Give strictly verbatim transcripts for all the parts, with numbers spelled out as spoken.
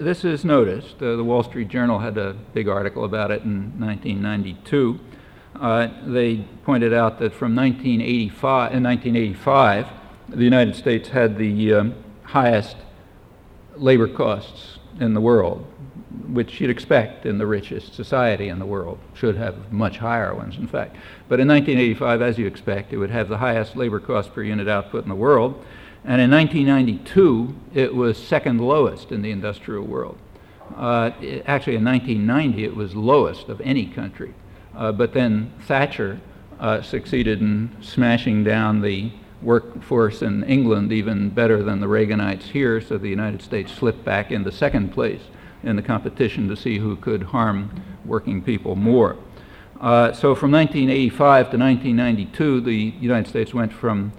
this is noticed. Uh, the Wall Street Journal had a big article about it in nineteen ninety-two. Uh, they pointed out that from nineteen eighty-five, in nineteen eighty-five, the United States had the um, highest labor costs in the world, which you'd expect in the richest society in the world. Should have much higher ones, in fact. But in nineteen eighty-five, as you expect, it would have the highest labor cost per unit output in the world. And in nineteen ninety-two, it was second lowest in the industrial world. Uh, it, actually, in nineteen ninety, it was lowest of any country. Uh, but then Thatcher uh, succeeded in smashing down the workforce in England even better than the Reaganites here, so the United States slipped back into second place in the competition to see who could harm working people more. Uh, so from nineteen eighty-five to nineteen ninety-two, the United States went from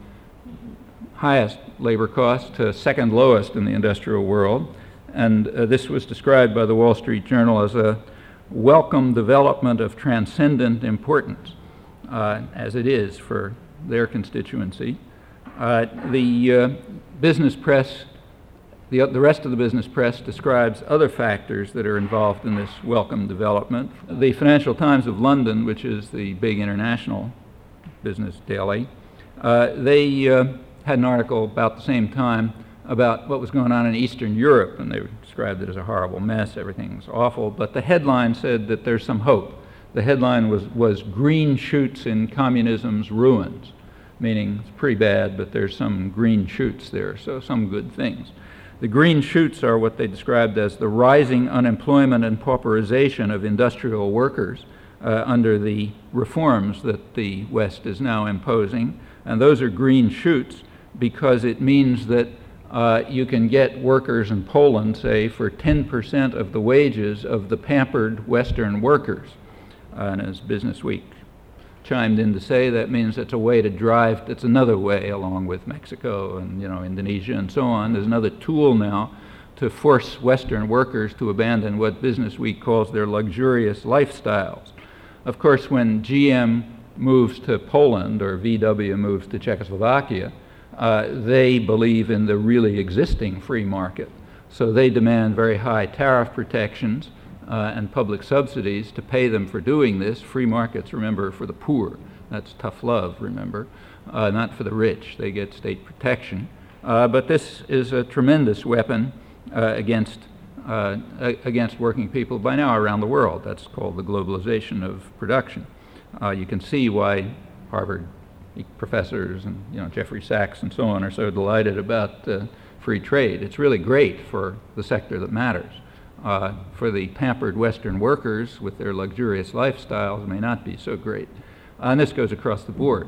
highest labor cost to second lowest in the industrial world, and uh, this was described by the Wall Street Journal as a welcome development of transcendent importance, uh, as it is for their constituency. Uh, the uh, business press, the, the rest of the business press describes other factors that are involved in this welcome development. The Financial Times of London, which is the big international business daily, uh, they uh, had an article about the same time about what was going on in Eastern Europe, and they described it as a horrible mess, everything was awful, but the headline said that there's some hope. The headline was, was Green Shoots in Communism's Ruins, meaning it's pretty bad, but there's some green shoots there, so some good things. The green shoots are what they described as the rising unemployment and pauperization of industrial workers uh, under the reforms that the West is now imposing, and those are green shoots because it means that uh, you can get workers in Poland, say, for ten percent of the wages of the pampered Western workers. Uh, and as Business Week chimed in to say, that means it's a way to drive, it's another way, along with Mexico and you know Indonesia and so on. There's another tool now to force Western workers to abandon what Business Week calls their luxurious lifestyles. Of course, when G M moves to Poland or V W moves to Czechoslovakia, uh, they believe in the really existing free market. So they demand very high tariff protections uh, and public subsidies to pay them for doing this. Free markets, remember, for the poor. That's tough love, remember, uh, not for the rich. They get state protection. Uh, but this is a tremendous weapon uh, against uh, against working people by now around the world. That's called the globalization of production. Uh, you can see why Harvard professors and you know Jeffrey Sachs and so on are so delighted about uh, free trade. It's really great for the sector that matters. Uh, for the pampered Western workers with their luxurious lifestyles, it may not be so great. Uh, and this goes across the board.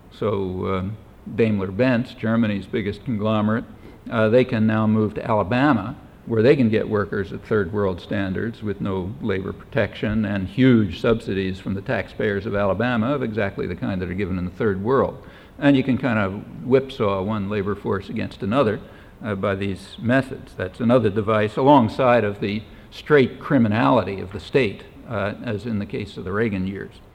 So um, Daimler-Benz, Germany's biggest conglomerate, uh, they can now move to Alabama, where they can get workers at third world standards with no labor protection and huge subsidies from the taxpayers of Alabama of exactly the kind that are given in the third world. And you can kind of whipsaw one labor force against another uh, by these methods. That's another device alongside of the straight criminality of the state, uh, as in the case of the Reagan years.